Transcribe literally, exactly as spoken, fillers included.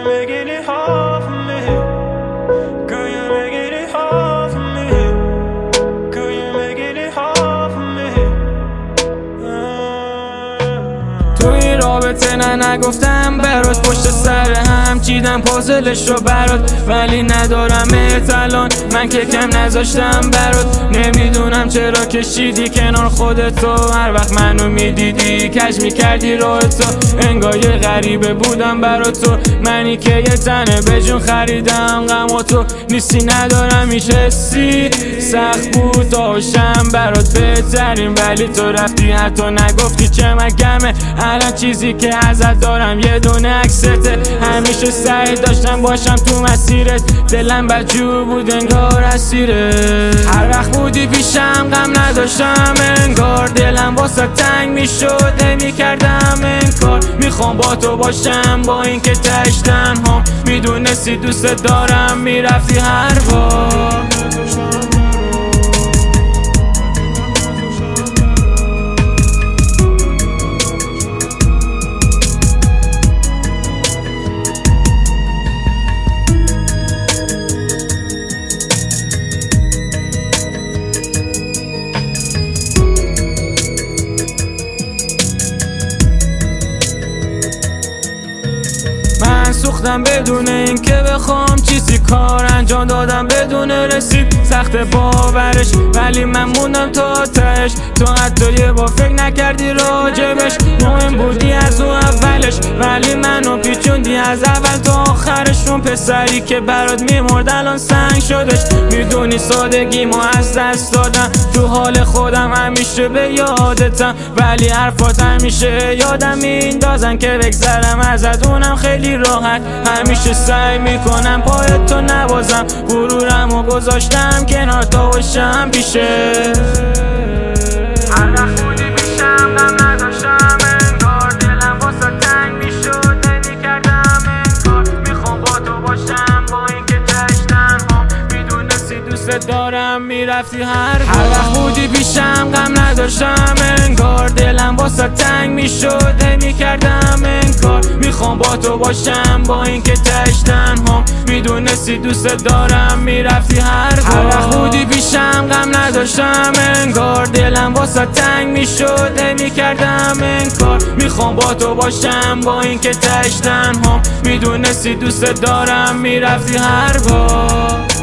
you're making it hard for me. Girl, you're making it hard for me. Girl, you're making it hard for me. تو این رابطه نه نگفتم برات، پشت سر هم چیدم پازلش رو برات، ولی ندارم الان من که کم نذاشتم برات. نمیدونم چرا کشیدی کنار خودتو، هر وقت منو میدیدی کج میکردی راه تو. انگار یه غریبه بودم برات تو، منی که یه تنه به جون خریدم غم تو نیستی. ندارم هیچ حسی، سخت بود داشتم برات بهترین، ولی تو رفتی حتی نگفتی چه مگمه. الان چیزی که ازت دارم یه دونه عکسته، همیشه سعی داشتم باشم تو مسیرت، دلم بدجور بود انگار اسیره. هر وقت بودی پیشم غم نداشتم انگار، دلم واسه تنگ میشد نمیکردم انکار. میخوام با تو باشم با اینکه تهش تنهام، میدونستی دوست دارم میرفتی هر بار. سوختم بدون اینکه بخوام چیزی، کار انجام دادم بدون رسید، سخت باورش ولی من موندم تا تهش. تو حتی یه با فکر نکردی راجبش، مهم بودی از اون اولش، ولی منو پیچوندی از اول تا آخرش. اون پسری که برات میمرد الان سنگ شدش، میدونی سادگیمو از دست دادم، تو حال خودم همیشه به یادتم، ولی حرفات همیشه یادم میندازن که بگذرم ازت، اونم خیلی راحت. همیشه سعی میکنم پای تو نبازم، غرورمو گذاشتم کنار تا باشم پیشه. هر وقت بودی پیشم غم نداشتم انگار، دلم واسه تنگ میشد نمیکردم انکار. میخوام با تو باشم با اینکه تهش تنهام، میدونستی دوست دارم میرفتی هر بار. هر وقت بودی پیشم غم نداشتم انگار، دلم واسه تنگ میشد نمیکردم انکار. میخوام با تو باشم با اینکه تهش تنهام، میدونستی دوست دارم میرفتی هر بار. هر وقت بودی پیشم غم نداشتم انگار، دلم واسه تنگ میشد نمیکردم انکار. میخوام با تو باشم با اینکه تهش تنهام، میدونستی دوست دارم میرفتی هر بار.